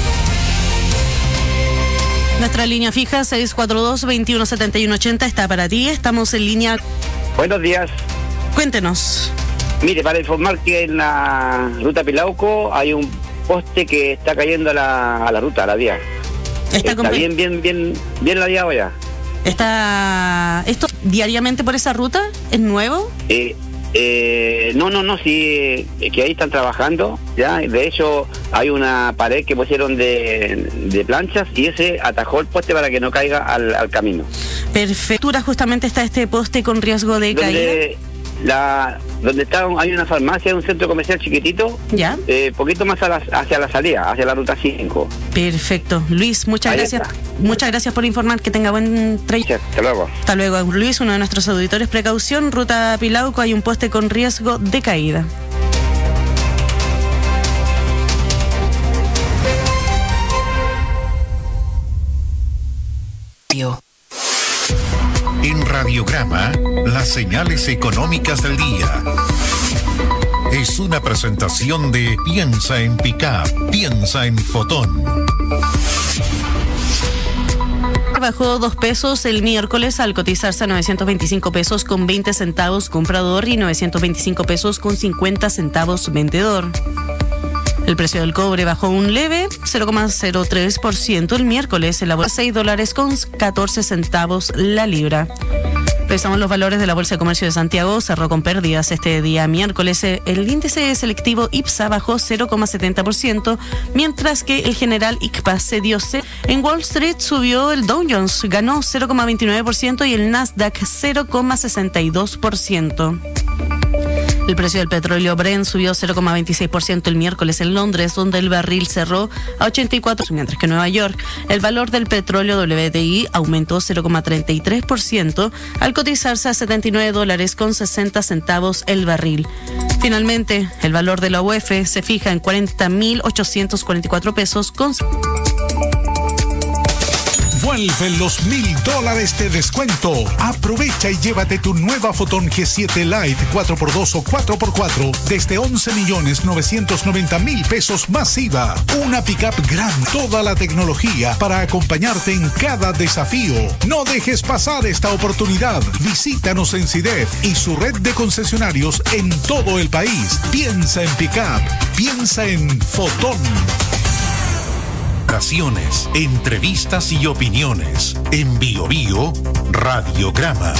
S9: Nuestra línea fija seis cuatro dos, veintiuno setenta y uno ochenta está para ti. Estamos en línea.
S16: Buenos días.
S9: Cuéntenos.
S16: Mire, para informar que en la ruta Pilauco hay un poste que está cayendo a la, a la ruta, a la vía.
S9: Está,
S16: está bien, bien, bien, bien la vía ya.
S9: ¿Está esto diariamente por esa ruta? ¿Es nuevo?
S16: Eh, eh, no, no, no, sí, eh, que ahí están trabajando, ya. De hecho, hay una pared que pusieron de, de planchas y ese atajó el poste para que no caiga al, al camino.
S9: Perfectura, justamente está este poste con riesgo de caída.
S16: La, donde está hay una farmacia, un centro comercial chiquitito,
S9: ya,
S16: eh, poquito más a la, hacia la salida, hacia la ruta cinco.
S9: Perfecto, Luis, muchas ahí gracias, está. muchas gracias por informar, que tenga buen trayecto.
S16: Hasta luego.
S9: Hasta luego, Luis, uno de nuestros auditores. Precaución, ruta Pilauco, hay un poste con riesgo de caída.
S1: Yo. En Radiograma, las señales económicas del día. Es una presentación de Piensa en Pickup, piensa en Fotón.
S9: Bajó dos pesos el miércoles al cotizarse a novecientos veinticinco pesos con veinte centavos comprador y novecientos veinticinco pesos con cincuenta centavos vendedor. El precio del cobre bajó un leve cero coma cero tres por ciento el miércoles en la bolsa, seis dólares con catorce centavos la libra. Revisamos los valores de la Bolsa de Comercio de Santiago, cerró con pérdidas este día miércoles. El índice selectivo IPSA bajó cero coma setenta por ciento, mientras que el general I C P A cedió. En Wall Street subió el Dow Jones, ganó cero coma veintinueve por ciento y el Nasdaq cero coma sesenta y dos por ciento. El precio del petróleo Brent subió cero coma veintiséis por ciento el miércoles en Londres, donde el barril cerró a ochenta y cuatro, mientras que en Nueva York el valor del petróleo W T I aumentó cero coma treinta y tres por ciento al cotizarse a setenta y nueve dólares con sesenta centavos el barril. Finalmente, el valor de la U E F se fija en cuarenta mil ochocientos cuarenta y cuatro pesos con...
S8: Vuelven los mil dólares de descuento. Aprovecha y llévate tu nueva Fotón G siete Lite cuatro por dos o cuatro por cuatro desde once millones novecientos noventa mil pesos más I V A. Una pickup grande, toda la tecnología para acompañarte en cada desafío. No dejes pasar esta oportunidad. Visítanos en CIDEF y su red de concesionarios en todo el país. Piensa en pickup. Piensa en Fotón.
S1: Entrevistas y opiniones en Bio Bio Radiograma.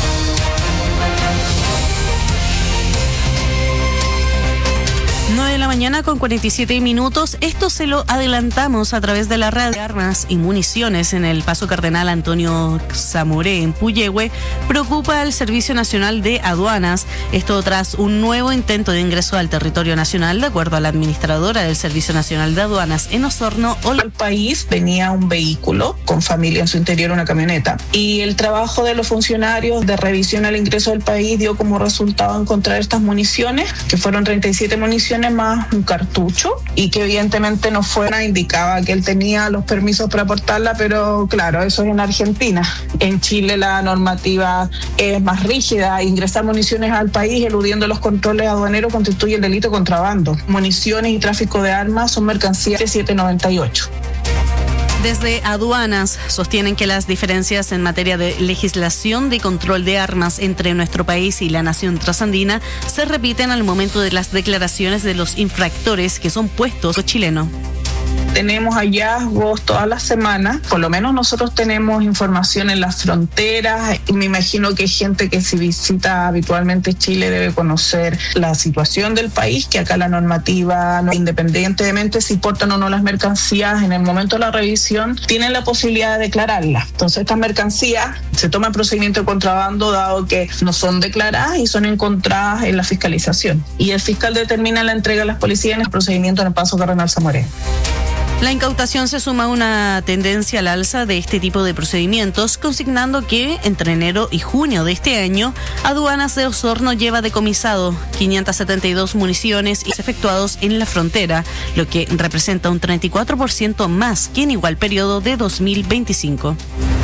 S9: nueve de la mañana con cuarenta y siete minutos. Esto se lo adelantamos a través de la radio de armas y municiones en el Paso Cardenal Antonio Zamoré en Puyehue. Preocupa al Servicio Nacional de Aduanas. Esto tras un nuevo intento de ingreso al territorio nacional, de acuerdo a la administradora del Servicio Nacional de Aduanas en Osorno.
S17: Al país venía un vehículo con familia en su interior, una camioneta. Y el trabajo de los funcionarios de revisión al ingreso del país dio como resultado encontrar estas municiones, que fueron treinta y siete municiones más un cartucho, y que evidentemente no fuera, indicaba que él tenía los permisos para portarla, pero claro, eso es en Argentina. En Chile la normativa es más rígida. Ingresar municiones al país eludiendo los controles aduaneros constituye el delito de contrabando. Municiones y tráfico de armas son mercancías de setecientos noventa y ocho.
S9: Desde aduanas sostienen que las diferencias en materia de legislación de control de armas entre nuestro país y la nación trasandina se repiten al momento de las declaraciones de los infractores que son puestos chileno.
S17: tenemos hallazgos todas las semanas. Por lo menos nosotros tenemos información en las fronteras y me imagino que hay gente que si visita habitualmente Chile debe conocer la situación del país, que acá la normativa, no, independientemente si portan o no las mercancías, en el momento de la revisión tienen la posibilidad de declararlas. Entonces estas mercancías se toman procedimiento de contrabando dado que no son declaradas y son encontradas en la fiscalización. Y el fiscal determina la entrega a las policías en el procedimiento en el Paso Cardenal Zamoré.
S9: La incautación se suma a una tendencia al alza de este tipo de procedimientos, consignando que entre enero y junio de este año, Aduanas de Osorno lleva decomisado quinientas setenta y dos municiones efectuados en la frontera, lo que representa un treinta y cuatro por ciento más que en igual periodo de dos mil veinticinco.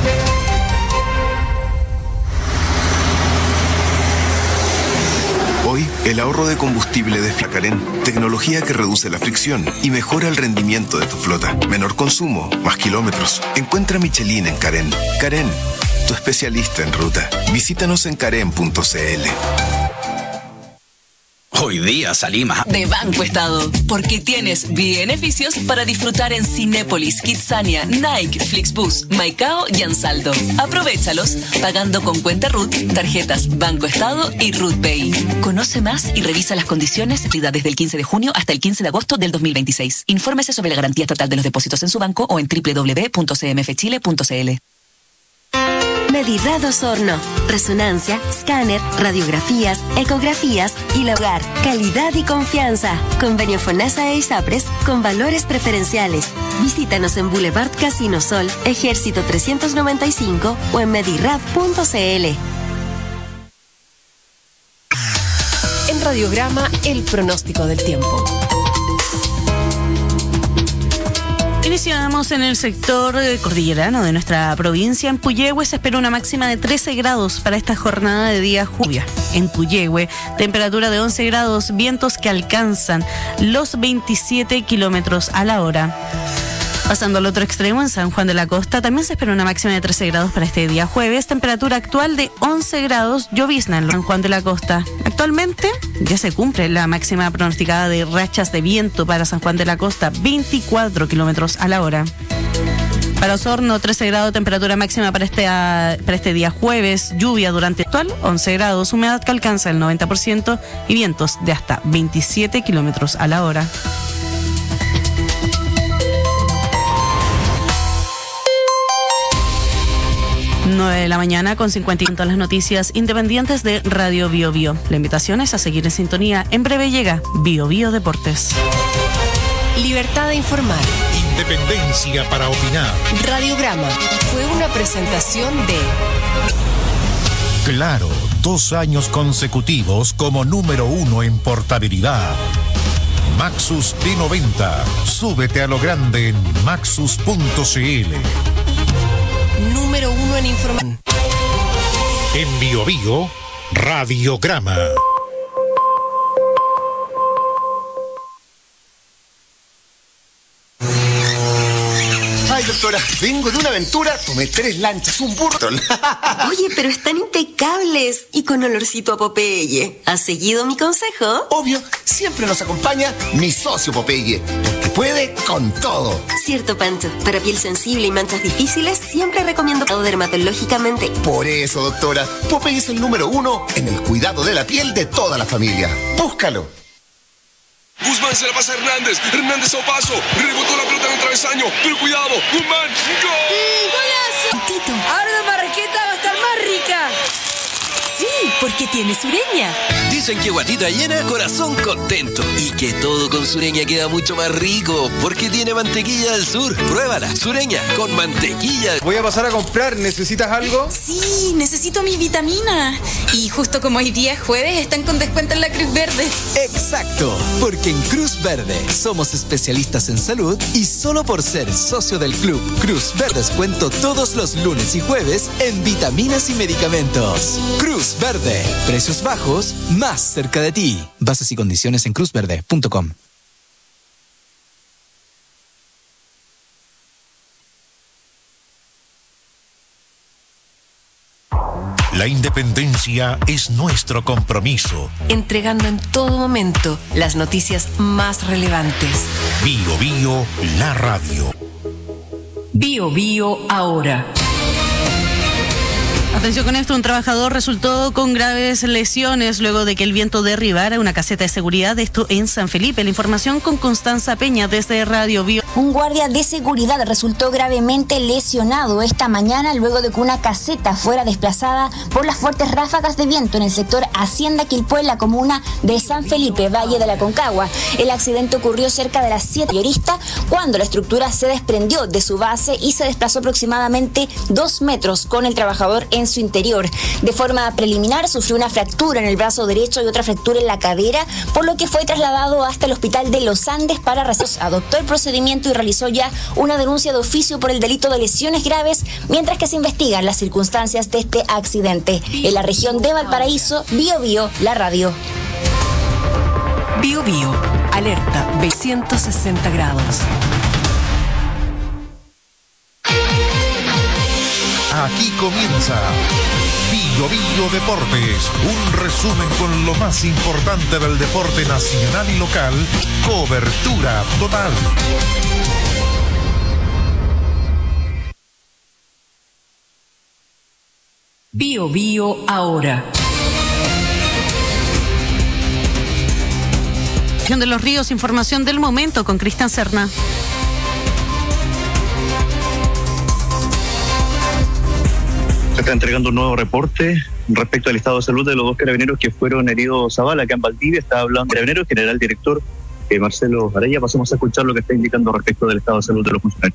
S25: Hoy, el ahorro de combustible de Carén, tecnología que reduce la fricción y mejora el rendimiento de tu flota. Menor consumo, más kilómetros. Encuentra Michelin en Carén. Carén, tu especialista en ruta. Visítanos en carén punto c l.
S2: Hoy día salimos
S18: de Banco Estado, porque tienes beneficios para disfrutar en Cinépolis, Kidzania, Nike, Flixbus, Maicao y Ansaldo. Aprovéchalos pagando con cuenta R U T, tarjetas Banco Estado y R U T Pay. Conoce más y revisa las condiciones desde el quince de junio hasta el quince de agosto del dos mil veintiséis. Infórmese sobre la garantía estatal de los depósitos en su banco o en doble u doble u doble u punto c m f chile punto c l.
S19: Medirrad Osorno. Resonancia, escáner, radiografías, ecografías y la hogar. Calidad y confianza. Convenio FONASA e ISAPRES con valores preferenciales. Visítanos en Boulevard Casino Sol, Ejército trescientos noventa y cinco o en medirrad punto c l.
S6: En Radiograma, el pronóstico del tiempo.
S9: Iniciamos en el sector cordillerano de nuestra provincia. En Puyehue se espera una máxima de trece grados para esta jornada de día lluvia. En Puyehue, temperatura de once grados, vientos que alcanzan los veintisiete kilómetros a la hora. Pasando al otro extremo, en San Juan de la Costa, también se espera una máxima de trece grados para este día jueves. Temperatura actual de once grados, llovizna en San Juan de la Costa. Actualmente ya se cumple la máxima pronosticada de rachas de viento para San Juan de la Costa, veinticuatro kilómetros a la hora. Para Osorno, trece grados, temperatura máxima para este, para este día jueves. Lluvia durante actual, once grados, humedad que alcanza el noventa por ciento y vientos de hasta veintisiete kilómetros a la hora. nueve de la mañana con cincuenta y cinco las noticias independientes de Radio Bio Bio. La invitación es a seguir en sintonía. En breve llega Bio Bio Deportes.
S6: Libertad de informar.
S8: Independencia para opinar.
S6: Radiograma fue una presentación de
S1: Claro, dos años consecutivos como número uno en portabilidad. Maxus T noventa. Súbete a lo grande en maxus punto c l.
S6: Número uno en información.
S8: En Bio Bio, Radiograma.
S20: Ay, doctora, vengo de una aventura, tomé tres lanchas, un burro.
S19: Oye, pero están impecables y con olorcito a Popeye. ¿Has seguido mi consejo?
S20: Obvio, siempre nos acompaña mi socio Popeye, porque puede con todo.
S19: Cierto, Pancho. Para piel sensible y manchas difíciles, siempre recomiendo dermatológicamente.
S20: Por eso, doctora, Popeye es el número uno en el cuidado de la piel de toda la familia. Búscalo.
S21: Guzmán se la pasa a Hernández. Hernández a paso. Rebotó la pelota en el travesaño. Pero cuidado. Guzmán. ¡Gol!
S22: ¡Golazo! Tito, ahora la marraqueta va a estar más rica.
S6: Sí, porque tiene Sureña.
S10: Dicen que guatita llena, corazón contento. Y que todo con Sureña queda mucho más rico, porque tiene mantequilla del sur. Pruébala, Sureña, con mantequilla.
S24: Voy a pasar a comprar, ¿necesitas algo?
S22: Sí, necesito mi vitamina. Y justo como hoy día es jueves, están con descuento en la Cruz Verde.
S12: Exacto, porque en Cruz Verde somos especialistas en salud y solo por ser socio del club Cruz Verde descuento todos los lunes y jueves en vitaminas y medicamentos. Cruz Verde, precios bajos, más cerca de ti. Bases y condiciones en cruz verde punto com.
S1: La independencia es nuestro compromiso.
S6: Entregando en todo momento las noticias más relevantes.
S1: Bio Bio, la radio.
S6: Bio Bio ahora.
S9: Atención con esto, un trabajador resultó con graves lesiones luego de que el viento derribara una caseta de seguridad, esto en San Felipe. La información con Constanza Peña desde Radio Bio.
S2: Un guardia de seguridad resultó gravemente lesionado esta mañana luego de que una caseta fuera desplazada por las fuertes ráfagas de viento en el sector Hacienda Quilpué, en la comuna de San Felipe, Valle de la Concagua. El accidente ocurrió cerca de las siete mayorista cuando la estructura se desprendió de su base y se desplazó aproximadamente dos metros con el trabajador en su interior. De forma preliminar sufrió una fractura en el brazo derecho y otra fractura en la cadera, por lo que fue trasladado hasta el hospital de Los Andes para resolver. Adoptó el procedimiento y realizó ya una denuncia de oficio por el delito de lesiones graves, mientras que se investigan las circunstancias de este accidente. En la región de Valparaíso, Bio Bio, la radio.
S6: Bio Bio, alerta B ciento sesenta grados.
S1: Aquí comienza Bio Bio Deportes, un resumen con lo más importante del deporte nacional y local, cobertura total.
S6: Bio Bio ahora.
S9: De los Ríos, información del momento con Cristian Serna.
S3: Se está entregando un nuevo reporte respecto al estado de salud de los dos carabineros que fueron heridos a bala acá en Valdivia. Está hablando el carabinero general director eh, Marcelo Araya. Pasemos a escuchar lo que está indicando respecto del estado de salud de los funcionarios.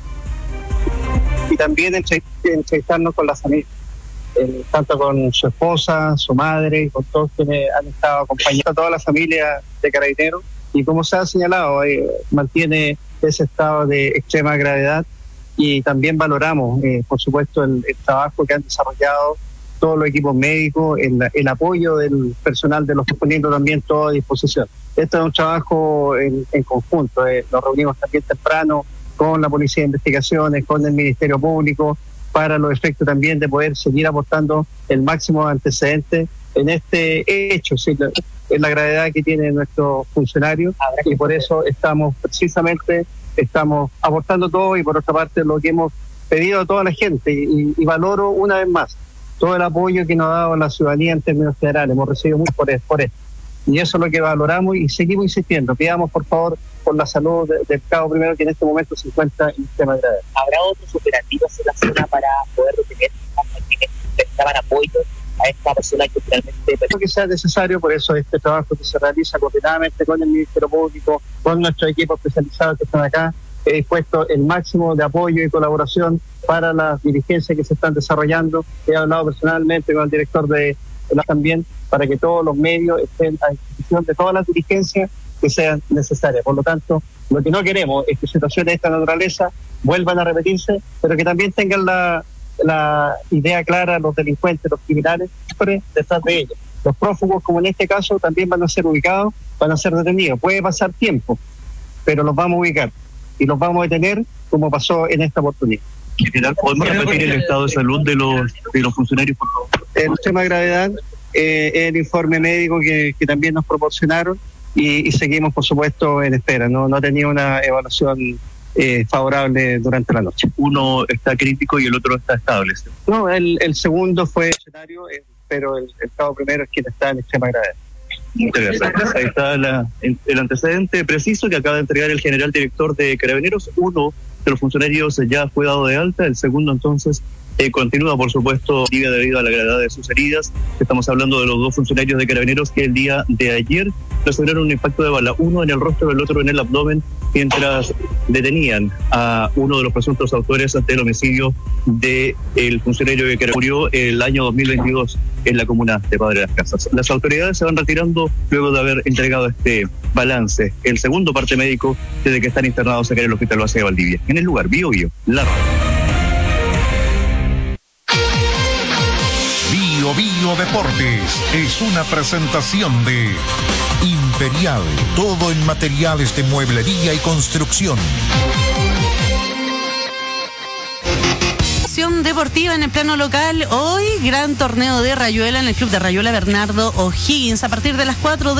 S4: Y también entrevistarnos con la familia, eh, tanto con su esposa, su madre, con todos quienes han estado acompañando a toda la familia de carabineros. Y como se ha señalado, eh, mantiene ese estado de extrema gravedad. Y también valoramos, eh, por supuesto, el, el trabajo que han desarrollado todos los equipos médicos, el, el apoyo del personal de los poniendo también todo a disposición. Este es un trabajo en, en conjunto. Eh, nos reunimos también temprano con la Policía de Investigaciones, con el Ministerio Público, para los efectos también de poder seguir aportando el máximo antecedente en este hecho, ¿sí? la, en la gravedad que tiene nuestro funcionario, y por eso estamos precisamente... estamos aportando todo, y por otra parte lo que hemos pedido a toda la gente, y, y valoro una vez más todo el apoyo que nos ha dado la ciudadanía en términos generales. Hemos recibido mucho por, por esto, y eso es lo que valoramos y seguimos insistiendo. Pidamos por favor por la salud de, del cabo primero, que en este momento se encuentra en sistema de gravedad.
S5: ¿Habrá otros operativos en la zona para poder detener a quienes prestaban apoyo a esta persona que finalmente...
S4: Lo que sea necesario, por eso este trabajo que se realiza coordinadamente con el Ministerio Público, con nuestros equipos especializados que están acá, he dispuesto el máximo de apoyo y colaboración para las diligencias que se están desarrollando. He hablado personalmente con el director de la también, para que todos los medios estén a disposición de todas las diligencias que sean necesarias. Por lo tanto, lo que no queremos es que situaciones de esta naturaleza vuelvan a repetirse, pero que también tengan la la idea clara, los delincuentes, los criminales, siempre detrás de ellos. Los prófugos, como en este caso, también van a ser ubicados, van a ser detenidos. Puede pasar tiempo, pero los vamos a ubicar y los vamos a detener, como pasó en esta oportunidad.
S3: General, ¿podemos repetir el estado de salud de los de los funcionarios, por favor?
S4: El tema de gravedad, eh, el informe médico que, que también nos proporcionaron, y, y seguimos, por supuesto, en espera. No, no ha tenido una evaluación Eh, favorable durante la noche.
S3: Uno está crítico y el otro está estable. ¿Sí?
S4: No, el, el segundo fue escenario, eh, pero el, el cabo primero es quien está en extrema gravedad.
S3: Muchas gracias. Ahí está la, el antecedente preciso que acaba de entregar el general director de Carabineros. Uno de los funcionarios ya fue dado de alta, el segundo entonces eh, continúa, por supuesto, debido a la gravedad de sus heridas. Estamos hablando de los dos funcionarios de Carabineros que el día de ayer recibieron un impacto de bala, uno en el rostro y el otro en el abdomen, mientras detenían a uno de los presuntos autores ante el homicidio del funcionario que murió el año dos mil veintidós en la comuna de Padre de las Casas. Las autoridades se van retirando luego de haber entregado este balance, el segundo parte médico desde que están internados acá en el Hospital Base de Valdivia. En el lugar, Bio Bio, la radio.
S1: Bio Bio Deportes es una presentación de Imperial, todo en materiales de mueblería y construcción.
S9: De deportiva en el plano local. Hoy, gran torneo de Rayuela en el club de Rayuela Bernardo O'Higgins. A partir de las cuatro de